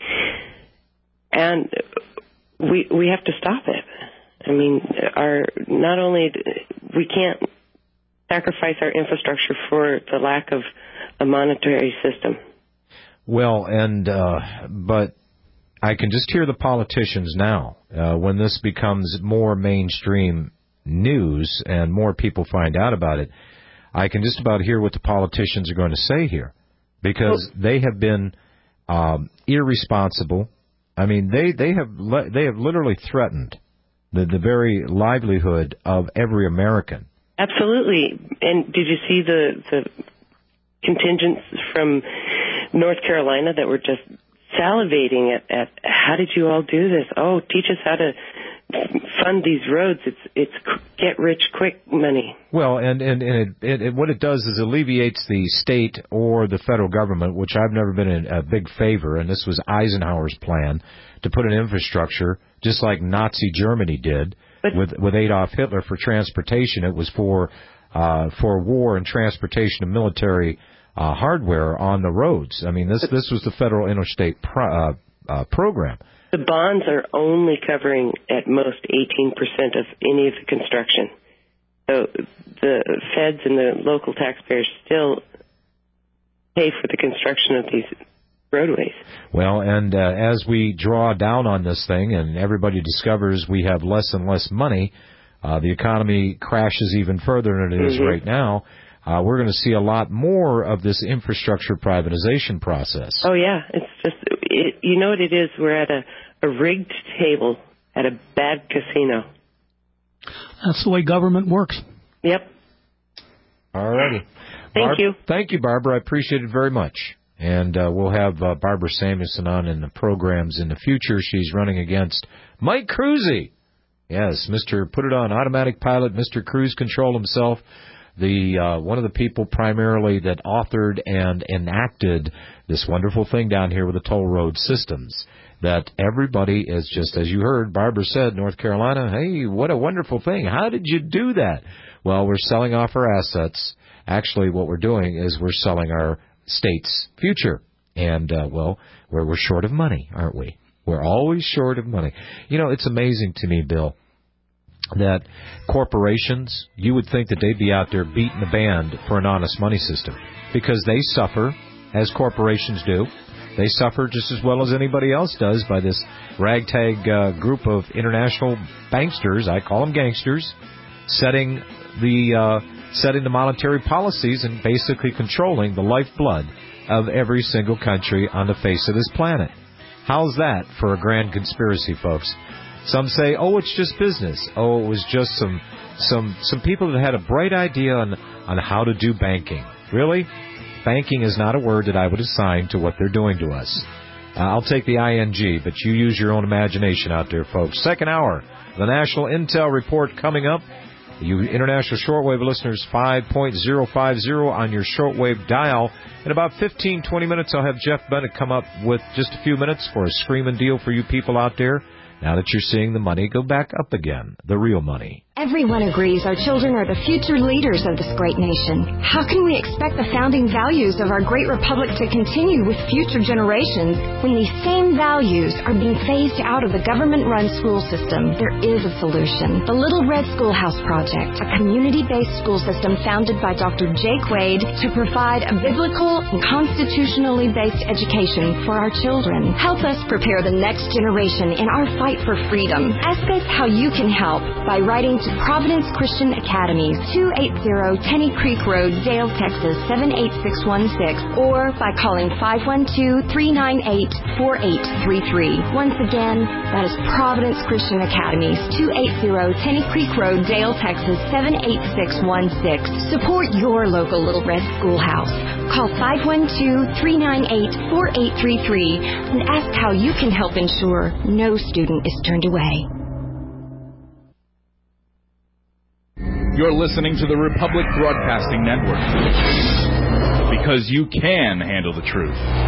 And we we have to stop it. I mean, our not only we can't sacrifice our infrastructure for the lack of a monetary system. Well, and uh, but I can just hear the politicians now uh, when this becomes more mainstream news and more people find out about it. I can just about hear what the politicians are going to say here, because they have been um, irresponsible. I mean, they they have le- they have literally threatened the the very livelihood of every American. Absolutely. And did you see the the contingents from North Carolina that were just salivating at, at how did you all do this? Oh, teach us how to fund these roads. It's it's get rich quick money. Well, and and, and it, it, it, what it does is alleviates the state or the federal government, which I've never been in a big favor, and this was Eisenhower's plan to put an infrastructure just like Nazi Germany did but, with with Adolf Hitler for transportation. It was for uh, for war and transportation of military uh, hardware on the roads. I mean, this this was the federal interstate pro, uh, uh, program. The bonds are only covering at most eighteen percent of any of the construction. So the feds and the local taxpayers still pay for the construction of these roadways. Well, and uh, as we draw down on this thing and everybody discovers we have less and less money, uh, the economy crashes even further than it is mm-hmm. right now. Uh, we're going to see a lot more of this infrastructure privatization process. Oh, yeah. It's just, it, you know what it is? We're at a, a rigged table at a bad casino. That's the way government works. Yep. All righty. Thank Barb- you. Thank you, Barbara. I appreciate it very much. And uh, we'll have uh, Barbara Samuelson on in the programs in the future. She's running against Mike Cruzy. Yes, Mister Put It On Automatic Pilot, Mister Cruise Control himself. The uh, one of the people primarily that authored and enacted this wonderful thing down here with the toll road systems, that everybody is just, as you heard, Barbara said, North Carolina, hey, what a wonderful thing. How did you do that? Well, we're selling off our assets. Actually, what we're doing is we're selling our state's future. And, uh, well, we're, we're short of money, aren't we? We're always short of money. You know, it's amazing to me, Bill, that corporations, you would think that they'd be out there beating the band for an honest money system, because they suffer, as corporations do. They suffer just as well as anybody else does by this ragtag uh, group of international banksters, I call them gangsters, setting the uh, setting the monetary policies and basically controlling the lifeblood of every single country on the face of this planet. How's that for a grand conspiracy, folks? Some say, oh, it's just business. Oh, it was just some some some people that had a bright idea on, on how to do banking. Really? Banking is not a word that I would assign to what they're doing to us. Uh, I'll take the I N G, but you use your own imagination out there, folks. Second hour, the National Intel Report coming up. You international shortwave listeners, five point oh five oh on your shortwave dial. In about fifteen, twenty minutes, I'll have Jeff Bennett come up with just a few minutes for a screaming deal for you people out there. Now that you're seeing the money go back up again, the real money. Everyone agrees our children are the future leaders of this great nation. How can we expect the founding values of our great republic to continue with future generations when these same values are being phased out of the government-run school system? There is a solution. The Little Red Schoolhouse Project, a community-based school system founded by Doctor Jake Wade to provide a biblical and constitutionally based education for our children. Help us prepare the next generation in our fight for freedom. Ask us how you can help by writing to Providence Christian Academies, two eighty Tenney Creek Road, Dale, Texas, seven eight six one six, or by calling five one two, three nine eight, four eight three three. Once again, that is Providence Christian Academies, two eighty Tenney Creek Road, Dale, Texas, seven eight six one six. Support your local Little Red Schoolhouse. Call five one two, three nine eight, four eight three three and ask how you can help ensure no student is turned away. You're listening to the Republic Broadcasting Network, because you can handle the truth.